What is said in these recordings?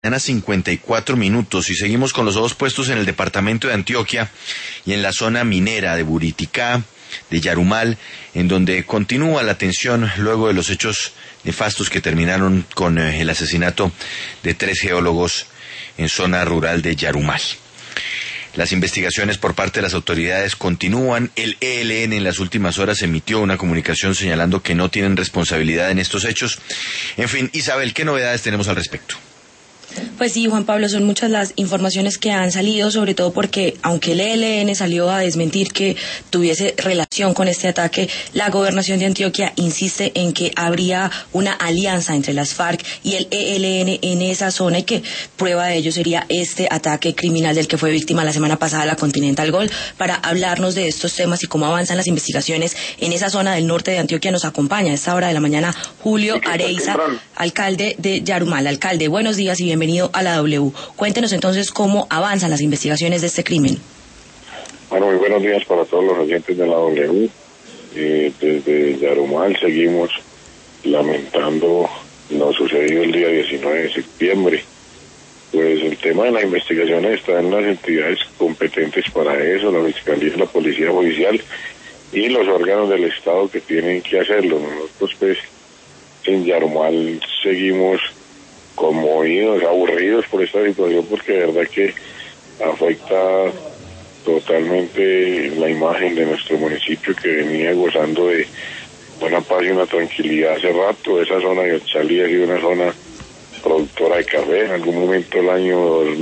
Mañana 54 minutos y seguimos con los ojos puestos en el departamento de Antioquia y en la zona minera de Buriticá, de Yarumal, en donde continúa la tensión luego de los hechos nefastos que terminaron con el asesinato de 3 geólogos en zona rural de Yarumal. Las investigaciones por parte de las autoridades continúan. El ELN en las últimas horas emitió una comunicación señalando que no tienen responsabilidad en estos hechos. En fin, Isabel, ¿qué novedades tenemos al respecto? Pues sí, Juan Pablo, son muchas las informaciones que han salido, sobre todo porque, aunque el ELN salió a desmentir que tuviese relación con este ataque, la gobernación de Antioquia insiste en que habría una alianza entre las FARC y el ELN en esa zona y que prueba de ello sería este ataque criminal del que fue víctima la semana pasada la Continental Gold. Para hablarnos de estos temas y cómo avanzan las investigaciones en esa zona del norte de Antioquia nos acompaña a esta hora de la mañana Julio Areiza, alcalde de Yarumal. Alcalde, buenos días y bienvenido a la W. Cuéntenos entonces cómo avanzan las investigaciones de este crimen. Bueno, muy buenos días para todos los oyentes de la W. Desde Yarumal seguimos lamentando lo sucedido el día 19 de septiembre. Pues el tema de las investigaciones está en las entidades competentes para eso, la Fiscalía, la Policía Judicial y los órganos del Estado que tienen que hacerlo. Nosotros pues en Yarumal seguimos conmovidos, aburridos por esta situación, porque de verdad que afecta totalmente la imagen de nuestro municipio, que venía gozando de buena paz y una tranquilidad hace rato. Esa zona de Ochalí ha sido una zona productora de café. En algún momento el año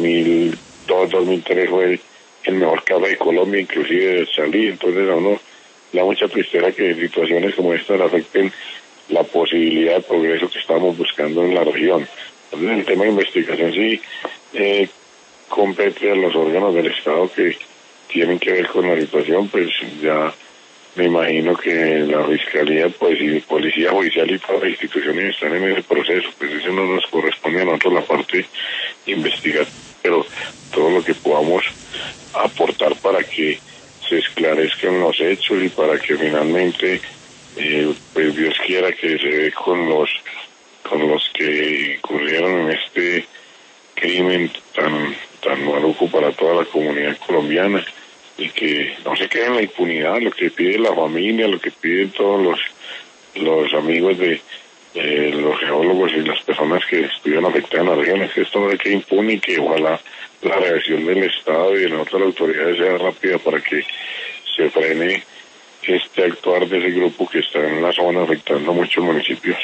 2002-2003 fue el mejor café de Colombia, inclusive de Ochalí. Entonces a uno le da mucha tristeza que situaciones como estas afecten la posibilidad de progreso que estamos buscando en la región. Entonces el tema de investigación sí compete a los órganos del Estado que tienen que ver con la situación. Pues ya me imagino que la Fiscalía, pues, y Policía Judicial y todas las instituciones están en ese proceso. Pues eso no nos corresponde a nosotros la parte investigativa, pero todo lo que podamos aportar para que se esclarezcan los hechos y para que finalmente pues Dios quiera que se dé con los que incurrieron en este crimen tan maluco para toda la comunidad colombiana, y que no se quede en la impunidad. Lo que pide la familia, lo que piden todos los amigos de los geólogos y las personas que estuvieron afectadas en la región, es que esto no se quede impune y que ojalá la reacción del Estado y de las otras autoridades sea rápida para que se frene este actuar de ese grupo que está en la zona afectando a muchos municipios.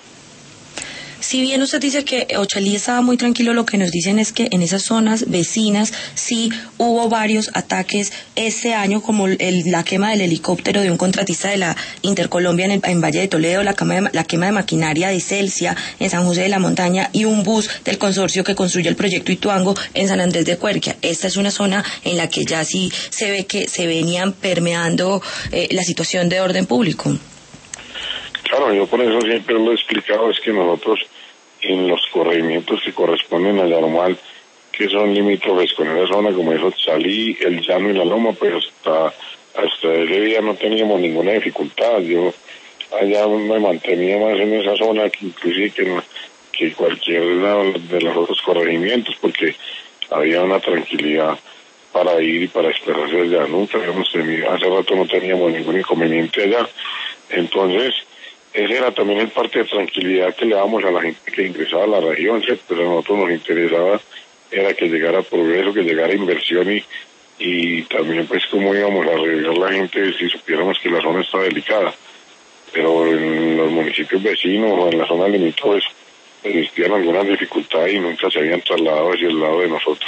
Si bien usted dice que Ochalí estaba muy tranquilo, lo que nos dicen es que en esas zonas vecinas sí hubo varios ataques este año, como la quema del helicóptero de un contratista de la Intercolombia en Valle de Toledo, la quema de maquinaria de Celsia en San José de la Montaña y un bus del consorcio que construye el proyecto Ituango en San Andrés de Cuerquia. Esta es una zona en la que ya sí se ve que se venían permeando la situación de orden público. Claro, yo por eso siempre lo he explicado, es que nosotros en los corregimientos que corresponden a Yarumal, que son limítrofes con esa zona, como es Ochalí, el Llano y la Loma, pues hasta ese día no teníamos ninguna dificultad. Yo allá me mantenía más en esa zona que inclusive que cualquier de los otros corregimientos, porque había una tranquilidad para ir y para expresarse allá. Nunca habíamos tenido, hace rato no teníamos ningún inconveniente allá. Entonces, ese era también el parte de tranquilidad que le damos a la gente que ingresaba a la región, ¿cierto? Pero a nosotros nos interesaba era que llegara progreso, que llegara inversión y también pues cómo íbamos a arreglar la gente si supiéramos que la zona está delicada. Pero en los municipios vecinos o en la zona limítrofes existían algunas dificultades y nunca se habían trasladado hacia el lado de nosotros.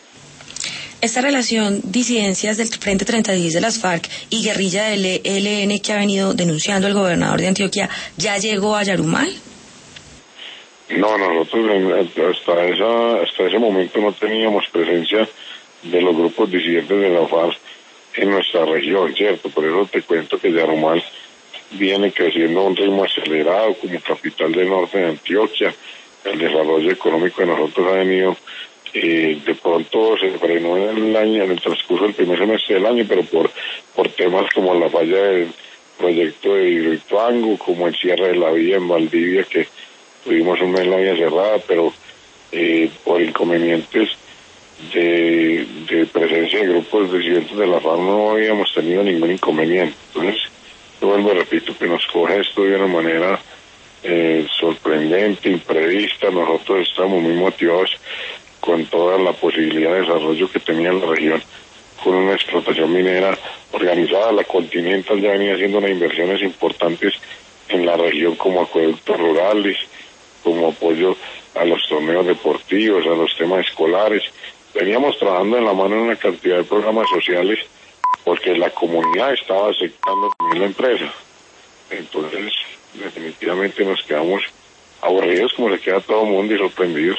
Esta relación, disidencias del Frente 36 de las FARC y guerrilla del ELN que ha venido denunciando el gobernador de Antioquia, ¿ya llegó a Yarumal? No, nosotros hasta ese momento no teníamos presencia de los grupos disidentes de la FARC en nuestra región, ¿cierto? Por eso te cuento que Yarumal viene creciendo a un ritmo acelerado como capital del norte de Antioquia. El desarrollo económico de nosotros ha venido de pronto se frenó en el transcurso del primer semestre del año, pero por temas como la falla del proyecto de Hidroituango, como el cierre de la vía en Valdivia, que tuvimos un mes la vía cerrada, pero por inconvenientes de presencia de grupos disidentes de la FARC no habíamos tenido ningún inconveniente. Entonces, yo vuelvo, repito, que nos coge esto de una manera sorprendente, imprevista. Nosotros estamos muy motivados con toda la posibilidad de desarrollo que tenía la región, con una explotación minera organizada. La Continental ya venía haciendo unas inversiones importantes en la región, como acueductos rurales, como apoyo a los torneos deportivos, a los temas escolares. Veníamos trabajando en la mano en una cantidad de programas sociales porque la comunidad estaba aceptando también la empresa. Entonces, definitivamente nos quedamos aburridos como se queda todo el mundo y sorprendidos.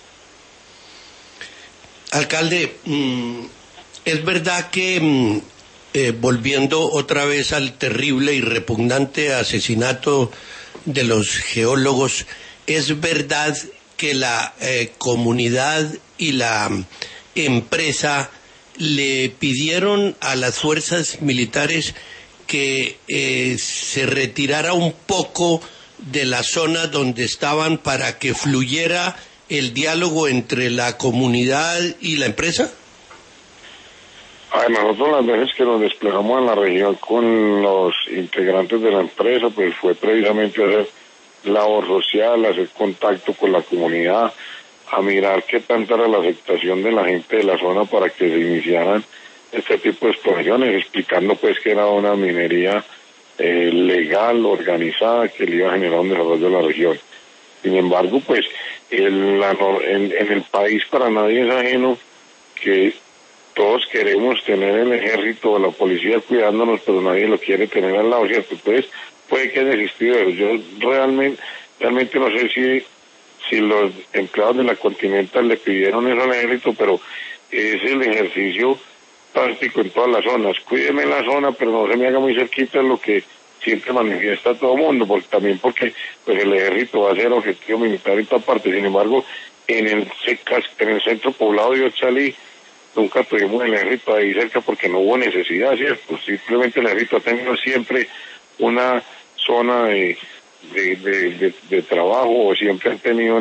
Alcalde, es verdad que volviendo otra vez al terrible y repugnante asesinato de los geólogos, es verdad que la comunidad y la empresa le pidieron a las fuerzas militares que se retirara un poco de la zona donde estaban para que fluyera el diálogo entre la comunidad y la empresa? Nosotros las veces que nos desplegamos en la región con los integrantes de la empresa, pues fue precisamente hacer labor social, hacer contacto con la comunidad, a mirar qué tanta era la aceptación de la gente de la zona para que se iniciaran este tipo de exploraciones, explicando pues que era una minería legal, organizada, que le iba a generar un desarrollo de la región. Sin embargo, pues en el país para nadie es ajeno que todos queremos tener el ejército o la policía cuidándonos, pero nadie lo quiere tener al lado, ¿cierto? Entonces puede que haya existido eso. Yo realmente no sé si los empleados de la Continental le pidieron eso al ejército, pero es el ejercicio práctico en todas las zonas. Cuídeme la zona, pero no se me haga muy cerquita lo que siempre manifiesta todo el mundo, porque pues el ejército va a ser objetivo militar en toda parte. Sin embargo, en el centro poblado de Ochalí nunca tuvimos el ejército ahí cerca porque no hubo necesidad, ¿cierto? Simplemente el ejército ha tenido siempre una zona de trabajo, o siempre han tenido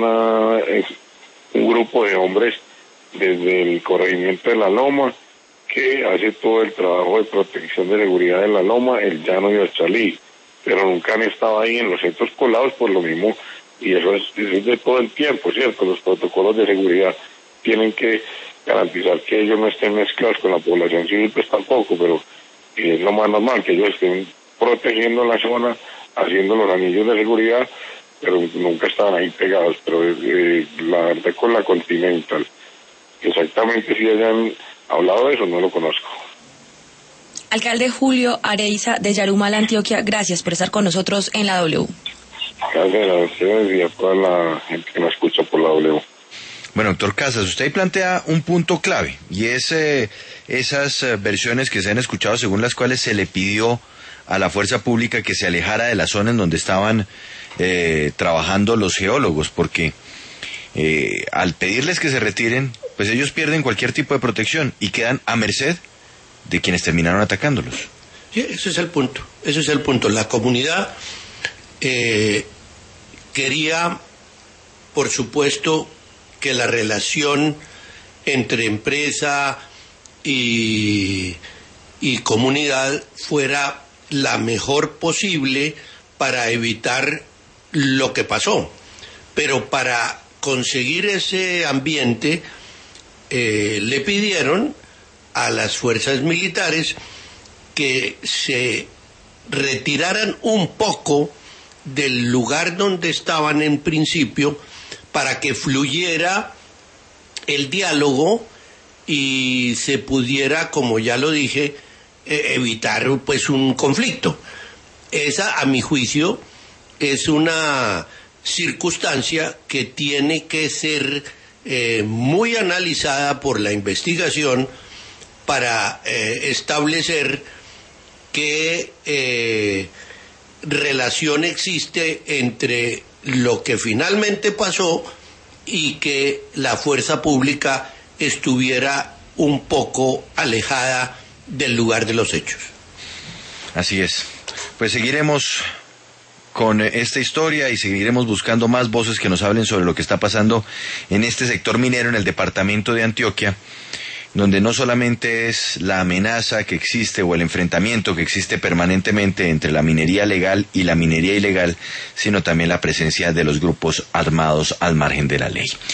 un grupo de hombres desde el corregimiento de La Loma que hace todo el trabajo de protección de seguridad de La Loma, el Llano y Ochalí, pero nunca han estado ahí en los centros poblados por lo mismo, y eso es de todo el tiempo, ¿cierto? Los protocolos de seguridad tienen que garantizar que ellos no estén mezclados con la población civil, pues tampoco, pero es lo más normal que ellos estén protegiendo la zona, haciendo los anillos de seguridad, pero nunca estaban ahí pegados. Pero la verdad, con la Continental, exactamente si hayan hablado de eso, no lo conozco. Alcalde Julio Areiza de Yarumal, Antioquia, gracias por estar con nosotros en la W. Gracias a ustedes y a toda la gente que nos escucha por la W. Bueno, doctor Casas, usted ahí plantea un punto clave, y es esas versiones que se han escuchado según las cuales se le pidió a la fuerza pública que se alejara de la zona en donde estaban trabajando los geólogos, porque al pedirles que se retiren, pues ellos pierden cualquier tipo de protección y quedan a merced de quienes terminaron atacándolos. Sí, ese es el punto. La comunidad quería, por supuesto, que la relación entre empresa y comunidad fuera la mejor posible para evitar lo que pasó. Pero para conseguir ese ambiente le pidieron a las fuerzas militares que se retiraran un poco del lugar donde estaban en principio para que fluyera el diálogo y se pudiera, como ya lo dije, evitar pues un conflicto. Esa, a mi juicio, es una circunstancia que tiene que ser muy analizada por la investigación para establecer qué relación existe entre lo que finalmente pasó y que la fuerza pública estuviera un poco alejada del lugar de los hechos. Así es. Pues seguiremos con esta historia y seguiremos buscando más voces que nos hablen sobre lo que está pasando en este sector minero en el departamento de Antioquia, donde no solamente es la amenaza que existe o el enfrentamiento que existe permanentemente entre la minería legal y la minería ilegal, sino también la presencia de los grupos armados al margen de la ley.